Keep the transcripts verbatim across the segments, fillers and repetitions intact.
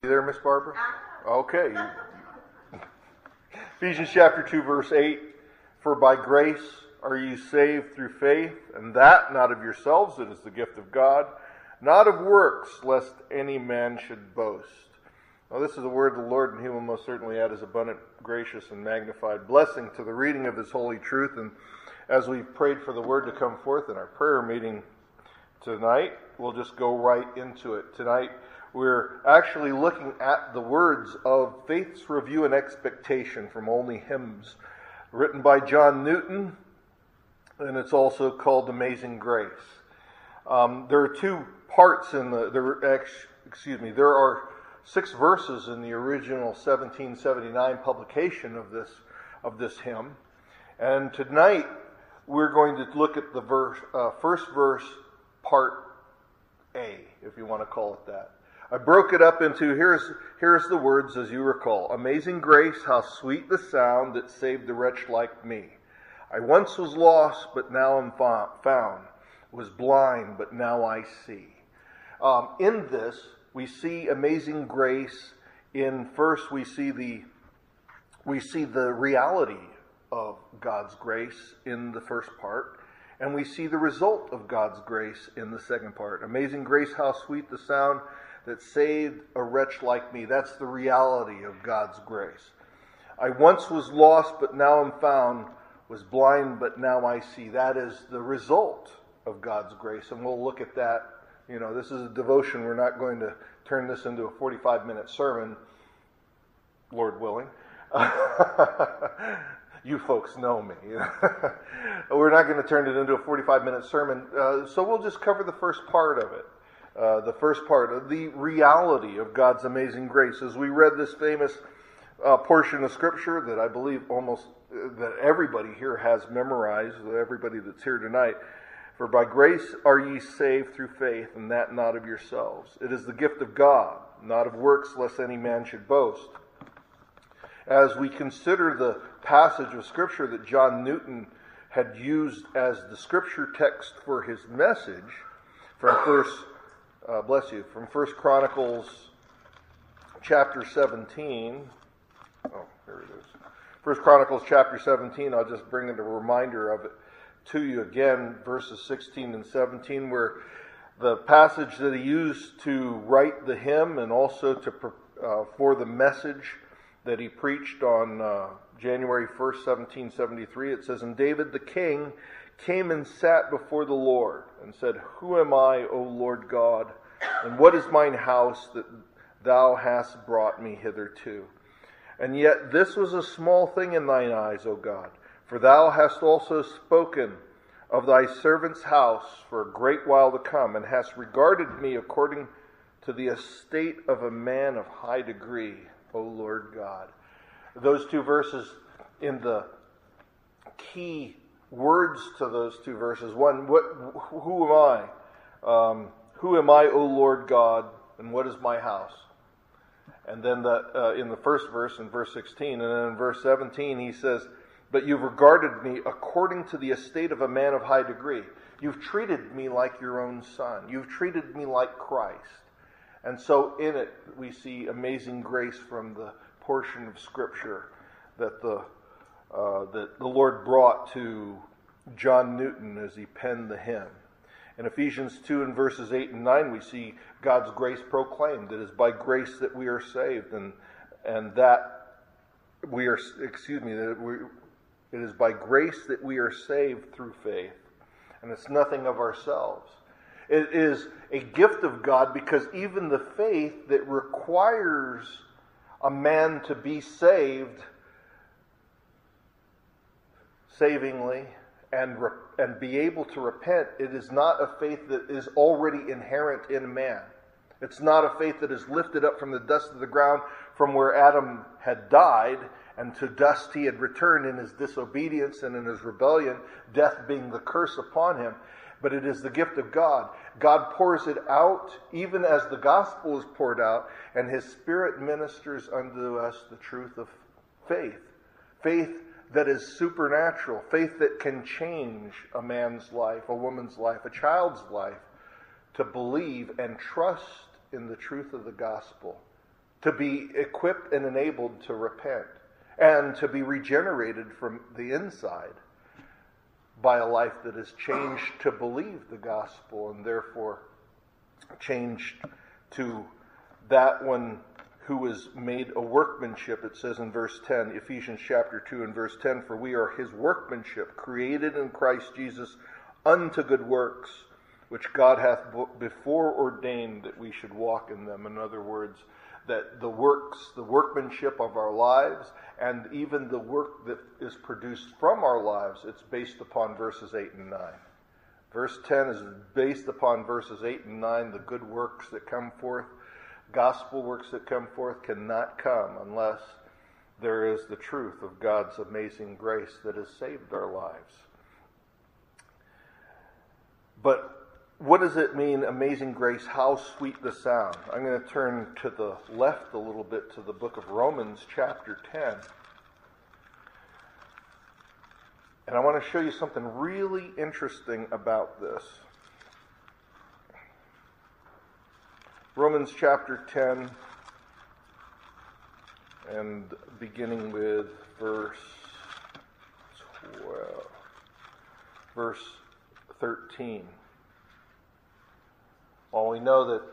You there, Miss Barbara? Okay. Ephesians chapter two, verse eight. For by grace are ye saved through faith, and that not of yourselves, it is the gift of God, not of works, lest any man should boast. Now this is the word of the Lord, and he will most certainly add his abundant, gracious, and magnified blessing to the reading of this holy truth. And as we've prayed for the word to come forth in our prayer meeting tonight, we'll just go right into it. Tonight, we're actually looking at the words of Faith's Review and Expectation from Only Hymns, written by John Newton, and it's also called Amazing Grace. Um, there are two parts in the, there, excuse me, there are six verses in the original seventeen seventy-nine publication of this, of this hymn. And tonight, we're going to look at the verse, uh, first verse, part A, if you want to call it that. I broke it up into, here's here's the words as you recall. Amazing grace, how sweet the sound that saved a wretch like me. I once was lost, but now am found. Was blind, but now I see. Um, in this, we see amazing grace. In first, we see the we see the reality of God's grace in the first part, and we see the result of God's grace in the second part. Amazing grace, how sweet the sound that saved a wretch like me. That's the reality of God's grace. I once was lost, but now am found. Was blind, but now I see. That is the result of God's grace. And we'll look at that. You know, this is a devotion. We're not going to turn this into a forty-five minute sermon, Lord willing. You folks know me. We're not going to turn it into a forty-five minute sermon. Uh, so we'll just cover the first part of it. Uh, the first part of the reality of God's amazing grace. As we read this famous uh, portion of Scripture that I believe almost uh, that everybody here has memorized, everybody that's here tonight. For by grace are ye saved through faith, and that not of yourselves. It is the gift of God, not of works, lest any man should boast. As we consider the passage of Scripture that John Newton had used as the Scripture text for his message, from first Uh, bless you. From First Chronicles chapter seventeen. Oh, here it is. First Chronicles chapter seventeen. I'll just bring a reminder of it to you again, verses sixteen and seventeen, where the passage that he used to write the hymn and also to uh, for the message that he preached on uh, January first, seventeen seventy-three. It says, "And David the king came and sat before the Lord, and said, Who am I, O Lord God, and what is mine house that thou hast brought me hitherto? And yet this was a small thing in thine eyes, O God, for thou hast also spoken of thy servant's house for a great while to come, and hast regarded me according to the estate of a man of high degree, O Lord God." Those two verses in the key words to those two verses. One, what, who am I? Um, who am I, O Lord God, and what is my house? And then the, uh, in the first verse, in verse sixteen, and then in verse seventeen, he says, "But you've regarded me according to the estate of a man of high degree." You've treated me like your own son. You've treated me like Christ. And so in it, we see amazing grace from the portion of Scripture that the Uh, that the Lord brought to John Newton as he penned the hymn. In Ephesians two and verses eight and nine, we see God's grace proclaimed. It is by grace that we are saved, and and that we are, excuse me, that we, it is by grace that we are saved through faith, and it's nothing of ourselves. It is a gift of God, because even the faith that requires a man to be saved savingly and re- and be able to repent, it is not a faith that is already inherent in man. It's not a faith that is lifted up from the dust of the ground from where Adam had died, and to dust he had returned in his disobedience and in his rebellion, death being the curse upon him. But it is the gift of God. God pours it out even as the gospel is poured out, and His Spirit ministers unto us the truth of faith. Faith that is supernatural, faith that can change a man's life, a woman's life, a child's life, to believe and trust in the truth of the gospel to be equipped and enabled to repent, and to be regenerated from the inside by a life that is changed to believe the gospel, and therefore changed to that one who is made a workmanship. It says in verse ten, Ephesians chapter two and verse ten, for we are his workmanship, created in Christ Jesus unto good works, which God hath before ordained that we should walk in them. In other words, that the works, the workmanship of our lives, and even the work that is produced from our lives, it's based upon verses eight and nine. Verse ten is based upon verses eight and nine. The good works that come forth, gospel works that come forth, cannot come unless there is the truth of God's amazing grace that has saved our lives. But what does it mean, amazing grace? How sweet the sound? I'm going to turn to the left a little bit to the book of Romans chapter ten. And I want to show you something really interesting about this. Romans chapter ten, and beginning with verse twelve, verse thirteen. Well, we know that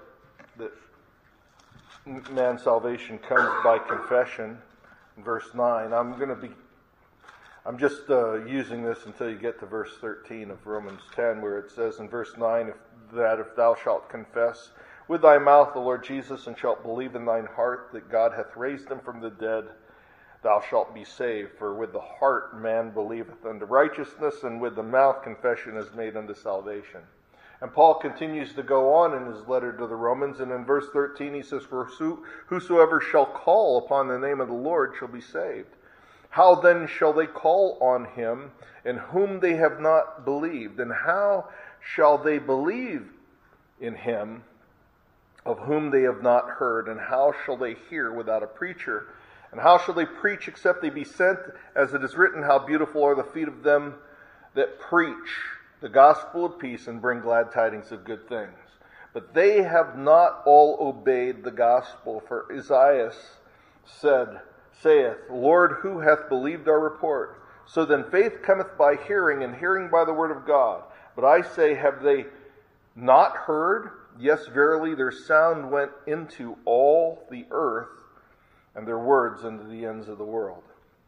that man's salvation comes by confession. In verse nine, I'm going to be, I'm just uh, using this until you get to verse thirteen of Romans ten, where it says in verse nine, if, that if thou shalt confess with thy mouth the Lord Jesus, and shalt believe in thine heart that God hath raised him from the dead, thou shalt be saved. For with the heart man believeth unto righteousness, and with the mouth confession is made unto salvation. And Paul continues to go on in his letter to the Romans, and in verse thirteen he says, for whosoever shall call upon the name of the Lord shall be saved. How then shall they call on him in whom they have not believed? And how shall they believe in him of whom they have not heard? And how shall they hear without a preacher? And how shall they preach except they be sent? As it is written, how beautiful are the feet of them that preach the gospel of peace and bring glad tidings of good things. But they have not all obeyed the gospel. For Isaiah said, saith, Lord, who hath believed our report? So then faith cometh by hearing, and hearing by the word of God. But I say, have they not heard? Yes, verily, their sound went into all the earth, and their words into the ends of the world.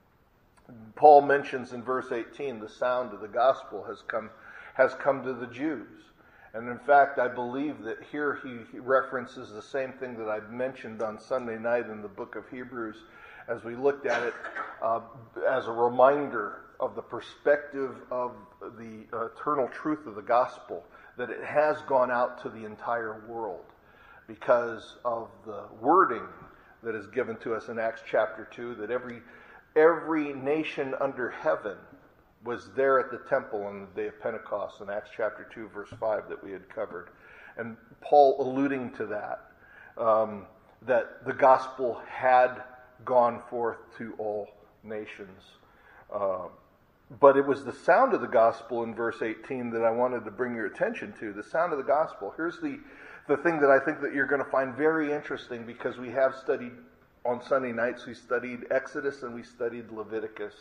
Paul mentions in verse eighteen, the sound of the gospel has come has come to the Jews. And in fact, I believe that here he references the same thing that I mentioned on Sunday night in the book of Hebrews, as we looked at it uh, as a reminder of the perspective of the uh, eternal truth of the gospel, that it has gone out to the entire world because of the wording that is given to us in Acts chapter two, that every every nation under heaven was there at the temple on the day of Pentecost in Acts chapter two, verse five that we had covered. And Paul alluding to that, um, that the gospel had gone forth to all nations. Uh, but it was the sound of the gospel in verse eighteen that I wanted to bring your attention to. The sound of the gospel. Here's the, the thing that I think that you're going to find very interesting, because we have studied on Sunday nights, we studied Exodus and we studied Leviticus.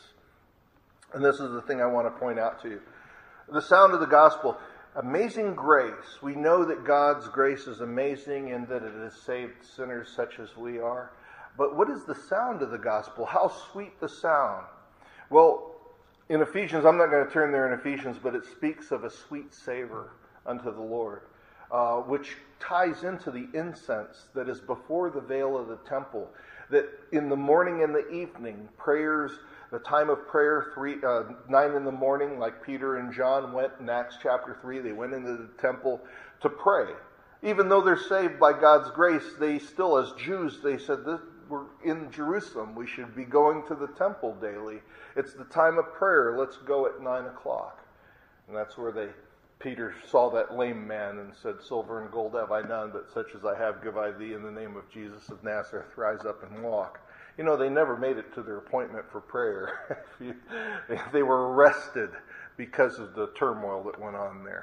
And this is the thing I want to point out to you. The sound of the gospel. Amazing grace. We know that God's grace is amazing and that it has saved sinners such as we are. But what is the sound of the gospel? How sweet the sound. Well, in Ephesians, I'm not going to turn there in Ephesians, but it speaks of a sweet savor unto the Lord, uh, which ties into the incense that is before the veil of the temple. That in the morning and the evening, prayers, the time of prayer, three, uh, nine in the morning, like Peter and John went in Acts chapter three, they went into the temple to pray. Even though they're saved by God's grace, they still, as Jews, they said, this, we're in Jerusalem, we should be going to the temple daily. It's the time of prayer, let's go at nine o'clock. And that's where they, Peter saw that lame man and said, silver and gold have I none, but such as I have give I thee. In the name of Jesus of Nazareth, rise up and walk. You know, they never made it to their appointment for prayer. They were arrested because of the turmoil that went on there.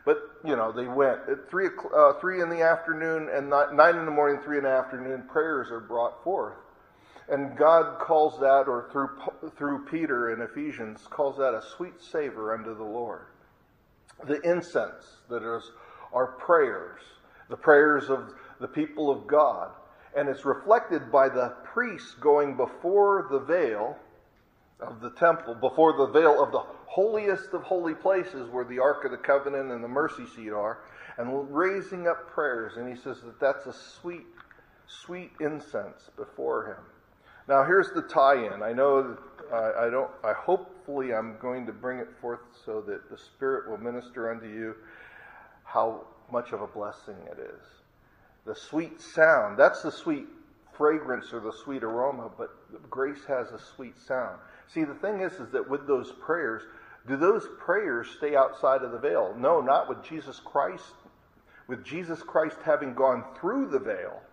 But, you know, they went. At three, uh, three in the afternoon and not, nine in the morning, three in the afternoon, prayers are brought forth. And God calls that, or through through Peter in Ephesians, calls that a sweet savor unto the Lord. The incense that is our prayers, the prayers of the people of God. And it's reflected by the priests going before the veil of the temple, before the veil of the holiest of holy places where the Ark of the Covenant and the mercy seat are, and raising up prayers. And he says that that's a sweet, sweet incense before him. Now here's the tie-in. I know, uh, I don't. I hopefully I'm going to bring it forth so that the Spirit will minister unto you how much of a blessing it is. The sweet sound, that's the sweet fragrance or the sweet aroma, but grace has a sweet sound. See, the thing is, is that with those prayers, do those prayers stay outside of the veil? No, not with Jesus Christ. With Jesus Christ having gone through the veil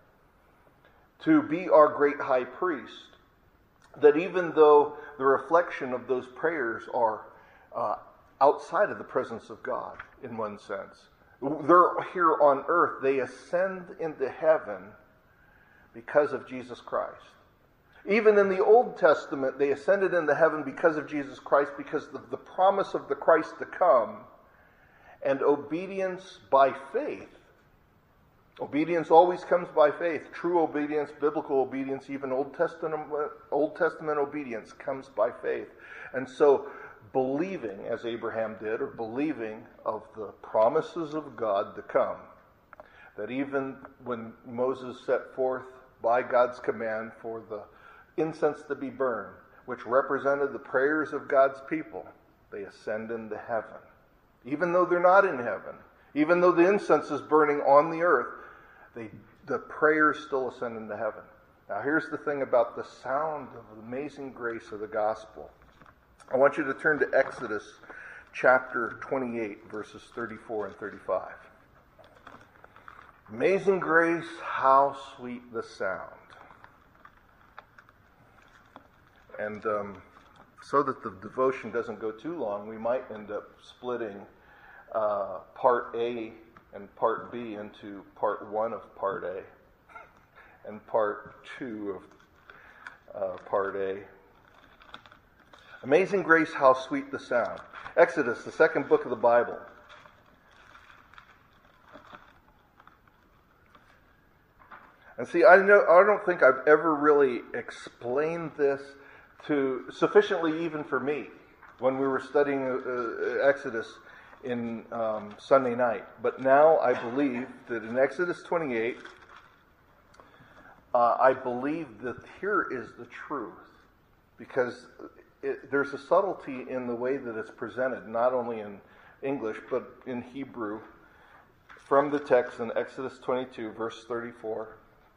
to be our great high priest, that even though the reflection of those prayers are uh, outside of the presence of God, in one sense, they're here on earth, they ascend into heaven because of Jesus Christ. Even in the Old Testament, they ascended into heaven because of Jesus Christ, because of the promise of the Christ to come, and obedience by faith. Obedience always comes by faith. True obedience, biblical obedience, even Old Testament, Old Testament obedience comes by faith. And so, believing, as Abraham did, or believing of the promises of God to come, that even when Moses set forth by God's command for the incense to be burned, which represented the prayers of God's people, they ascend into heaven. Even though they're not in heaven, even though the incense is burning on the earth, they, the prayers still ascend into heaven. Now here's the thing about the sound of the amazing grace of the gospel. I want you to turn to Exodus chapter twenty-eight, verses thirty-four and thirty-five. Amazing grace, how sweet the sound. And um, so that the devotion doesn't go too long, we might end up splitting uh, part A and part B into part one of part A and part two of uh, part A. Amazing grace, how sweet the sound. Exodus, the second book of the Bible. And see, I know I don't think I've ever really explained this to sufficiently even for me when we were studying uh, Exodus in um, Sunday night. But now I believe that in Exodus twenty-eight, uh, I believe that here is the truth, because it, there's a subtlety in the way that it's presented, not only in English but in Hebrew, from the text in Exodus twenty-two, verse thirty-four.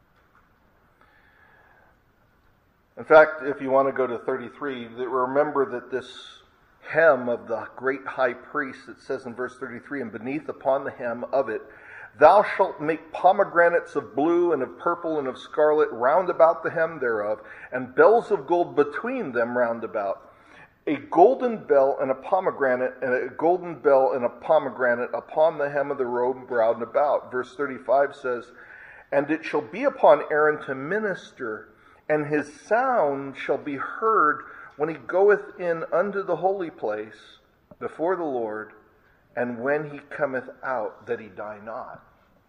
In fact, if you want to go to thirty-three, remember that this hem of the great high priest, it says in verse thirty-three, and beneath upon the hem of it, thou shalt make pomegranates of blue and of purple and of scarlet round about the hem thereof, and bells of gold between them round about. A golden bell and a pomegranate, and a golden bell and a pomegranate upon the hem of the robe round about. Verse thirty-five says, and it shall be upon Aaron to minister, and his sound shall be heard when he goeth in unto the holy place before the Lord, and when he cometh out, that he die not.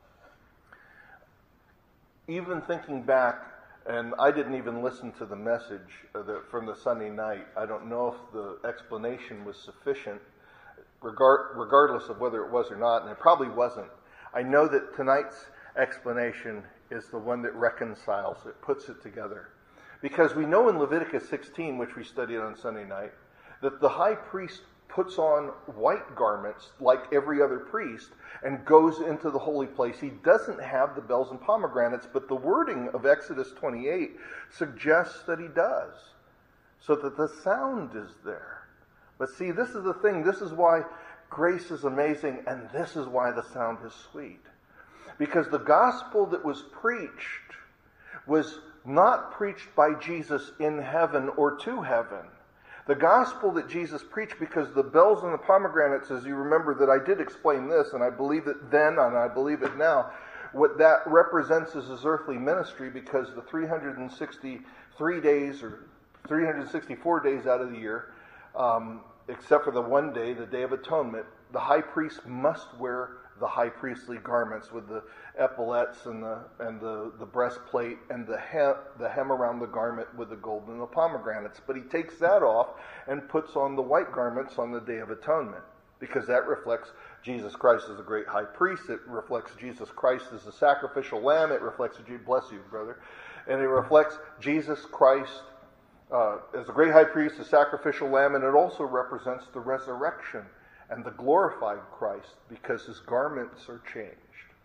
Even thinking back, and I didn't even listen to the message from the Sunday night. I don't know if the explanation was sufficient, regard, regardless of whether it was or not, and it probably wasn't. I know that tonight's explanation is the one that reconciles it, puts it together. Because we know in Leviticus sixteen, which we studied on Sunday night, that the high priest puts on white garments like every other priest and goes into the holy place. He doesn't have the bells and pomegranates, but the wording of Exodus twenty-eight suggests that he does, so that the sound is there. But see, this is the thing. This is why grace is amazing, and this is why the sound is sweet. Because the gospel that was preached was not preached by Jesus in heaven or to heaven. The gospel that Jesus preached, because the bells and the pomegranates, as you remember that I did explain this, and I believe it then and I believe it now, what that represents is his earthly ministry, because the three hundred sixty-three days or three hundred sixty-four days out of the year, um, except for the one day, the Day of Atonement, the high priest must wear the high priestly garments with the epaulets and the and the, the breastplate and the hem, the hem around the garment with the gold and the pomegranates. But he takes that off and puts on the white garments on the Day of Atonement, because that reflects Jesus Christ as the great high priest. It reflects Jesus Christ as the sacrificial lamb. It reflects, bless you, brother, and it reflects Jesus Christ uh, as the great high priest, the sacrificial lamb, and it also represents the resurrection and the glorified Christ, because his garments are changed.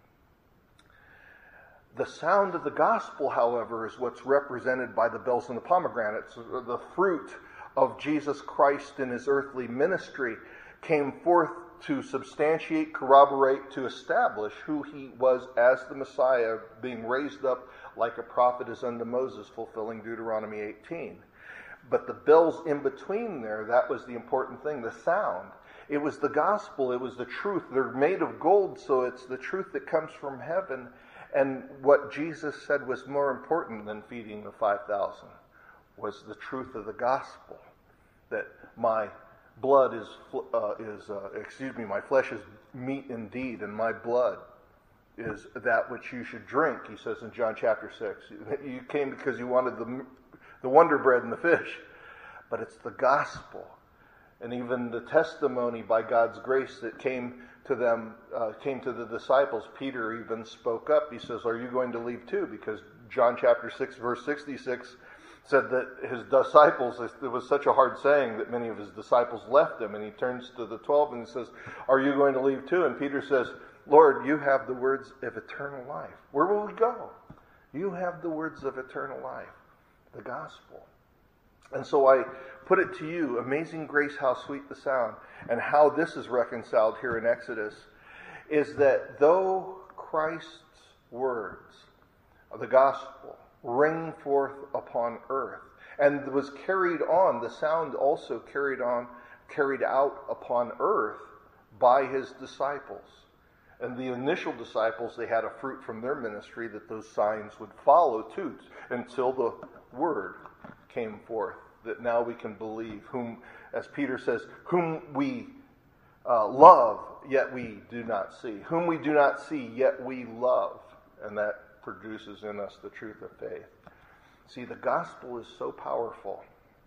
The sound of the gospel, however, is what's represented by the bells and the pomegranates. The fruit of Jesus Christ in his earthly ministry came forth to substantiate, corroborate, to establish who he was as the Messiah, being raised up like a prophet as unto Moses, fulfilling Deuteronomy eighteen. But the bells in between there, that was the important thing, the sound. It was the gospel. It was the truth. They're made of gold, so it's the truth that comes from heaven. And what Jesus said was more important than feeding the five thousand was the truth of the gospel. That my blood is, uh, is uh, excuse me, my flesh is meat indeed, and my blood is that which you should drink, he says in John chapter six. You came because you wanted the, the wonder bread and the fish. But it's the gospel. And even the testimony by God's grace that came to them, uh, came to the disciples. Peter even spoke up. He says, are you going to leave too? Because John chapter six, verse sixty-six said that his disciples, it was such a hard saying that many of his disciples left him. And he turns to the twelve and he says, are you going to leave too? And Peter says, Lord, you have the words of eternal life. Where will we go? You have the words of eternal life, the gospel. And so I put it to you, amazing grace, how sweet the sound, and how this is reconciled here in Exodus, is that though Christ's words of the gospel ring forth upon earth, and was carried on, the sound also carried on, carried out upon earth by his disciples. And the initial disciples, they had a fruit from their ministry that those signs would follow too, until the word came forth, that now we can believe, whom, as Peter says, whom we uh, love, yet we do not see. Whom we do not see, yet we love. And that produces in us the truth of faith. See, the gospel is so powerful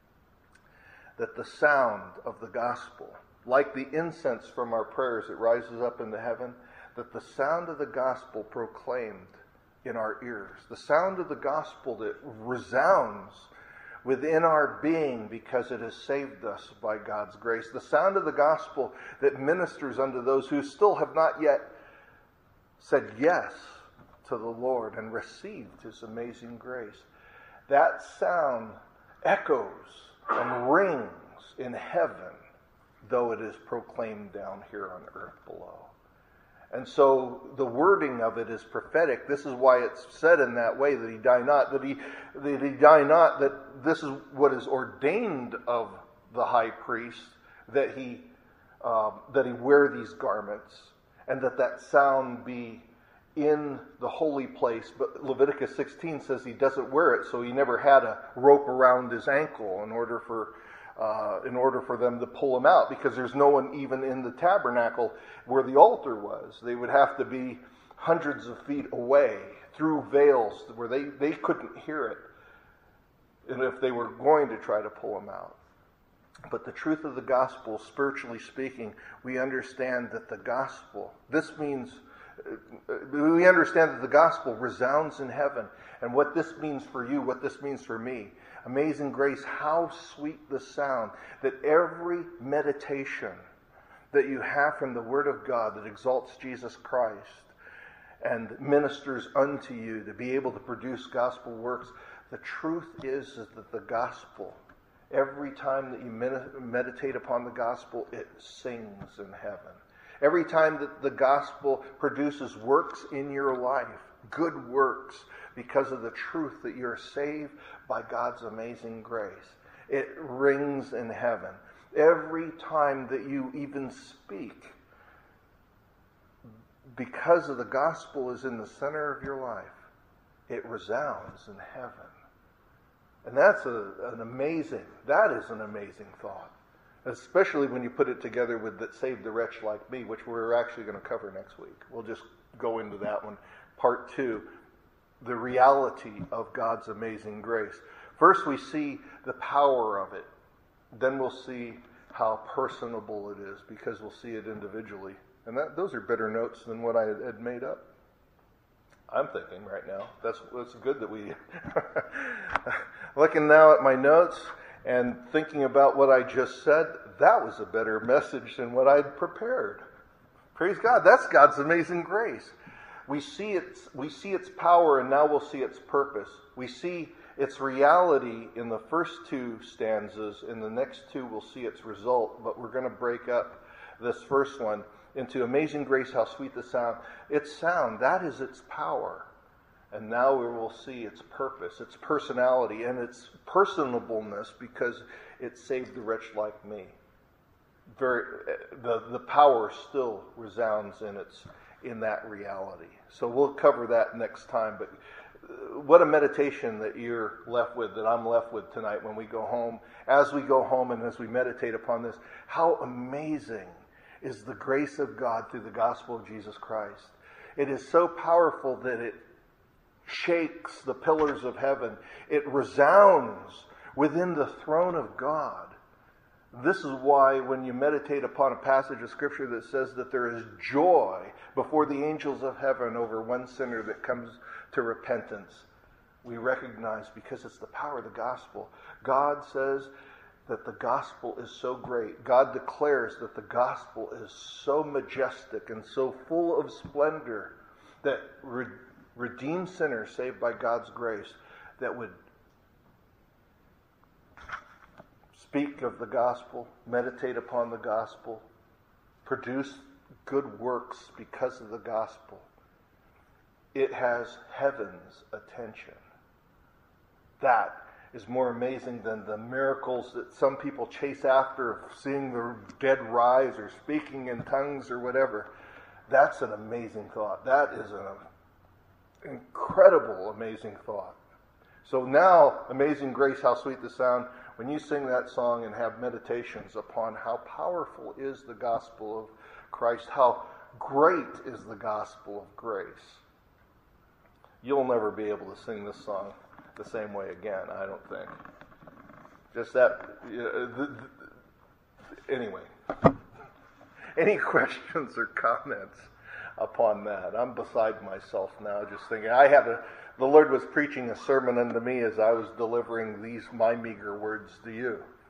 that the sound of the gospel, like the incense from our prayers that rises up into heaven, that the sound of the gospel proclaimed in our ears, the sound of the gospel that resounds within our being because it has saved us by God's grace, the sound of the gospel that ministers unto those who still have not yet said yes to the Lord and received his amazing grace. That sound echoes and rings in heaven, though it is proclaimed down here on earth below. And so the wording of it is prophetic. This is why it's said in that way, that he die not, that he, that he die not, that this is what is ordained of the high priest, that he, uh, that he wear these garments, and that that sound be in the holy place. But Leviticus sixteen says he doesn't wear it, so he never had a rope around his ankle in order for Uh, in order for them to pull him out, because there's no one even in the tabernacle where the altar was. They would have to be hundreds of feet away through veils where they, they couldn't hear it, and if they were going to try to pull him out. But the truth of the gospel, spiritually speaking, we understand that the gospel, this means, we understand that the gospel resounds in heaven. And what this means for you, what this means for me, amazing grace, how sweet the sound that every meditation that you have from the Word of God that exalts Jesus Christ and ministers unto you to be able to produce gospel works. The truth is, is that the gospel, every time that you meditate upon the gospel, it sings in heaven. Every time that the gospel produces works in your life, good works, because of the truth that you're saved by God's amazing grace, it rings in heaven. Every time that you even speak, because of the gospel is in the center of your life, it resounds in heaven. And that's a, an amazing, that is an amazing thought. Especially when you put it together with that saved a wretch like me, which we're actually going to cover next week. We'll just go into that one. Part two, the reality of God's amazing grace. First we see the power of it. Then we'll see how personable it is, because we'll see it individually. And that those are better notes than what I had made up. I'm thinking right now. That's, that's good that we... Looking now at my notes and thinking about what I just said, that was a better message than what I'd prepared. Praise God. That's God's amazing grace. We see its, we see its power, and now we'll see its purpose. We see its reality in the first two stanzas. In the next two, we'll see its result. But we're going to break up this first one into amazing grace, how sweet the sound. Its sound, that is its power. And now we will see its purpose, its personality, and its personableness, because it saved a wretch like me. Very, the, the power still resounds in its in that reality. So we'll cover that next time. But what a meditation that you're left with, that I'm left with tonight when we go home. As we go home and as we meditate upon this, how amazing is the grace of God through the gospel of Jesus Christ. It is so powerful that it shakes the pillars of heaven. It resounds within the throne of God. This is why when you meditate upon a passage of Scripture that says that there is joy before the angels of heaven over one sinner that comes to repentance, we recognize, because it's the power of the gospel. God says that the gospel is so great. God declares that the gospel is so majestic and so full of splendor that re- redeemed sinners saved by God's grace that would speak of the gospel, meditate upon the gospel, produce good works because of the gospel. It has heaven's attention. That is more amazing than the miracles that some people chase after, of seeing the dead rise or speaking in tongues or whatever. That's an amazing thought. That is an incredible, amazing thought. So now, amazing grace, how sweet the sound. When you sing that song and have meditations upon how powerful is the gospel of Christ, how great is the gospel of grace, you'll never be able to sing this song the same way again, I don't think. Just that, uh, the, the, anyway. Any questions or comments upon that? I'm beside myself now, just thinking. I had a, the Lord was preaching a sermon unto me as I was delivering these, my meager words to you.